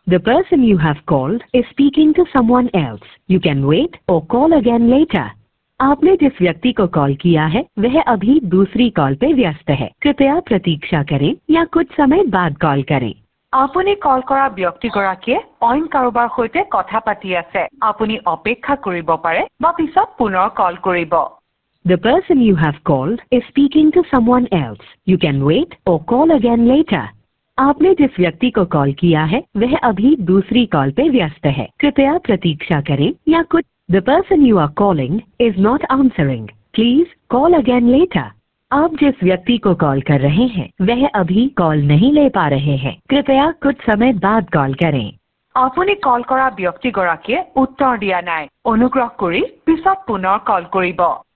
The person you have called is speaking to someone else. You can wait or call again later. आपने जिस व्यक्ति को call किया है वह अभी दूसरी कॉल पे व्यस्त है। कृपया प्रतीक्षा करें या कुछ समय बाद कॉल करें। আপুনি কল কৰা ব্যক্তিগৰাকীয়ে অইন কাৰোবাৰ সৈতে কথা পাতি আছে। আপুনি অপেক্ষা কৰিব পাৰে বা পিছত পুনৰ কল কৰিব। The person you have called is speaking to someone else. You can wait or call again later. आपने जिस व्यक्ति को कॉल किया है वह अभी दूसरी कॉल पे व्यस्त है। कृपया प्रतीक्षा करें या कुछ The person you are calling is not answering. Please call again later. आप जिस व्यक्ति को कॉल कर रहे हैं वह अभी कॉल नहीं ले पा रहे हैं। कृपया कुछ समय बाद कॉल करें। আপুনি কল কৰা ব্যক্তিগৰাকীয়ে উত্তৰ দিয়া নাই। অনুগ্ৰহ কৰি পিছত পুনৰ কল কৰিব।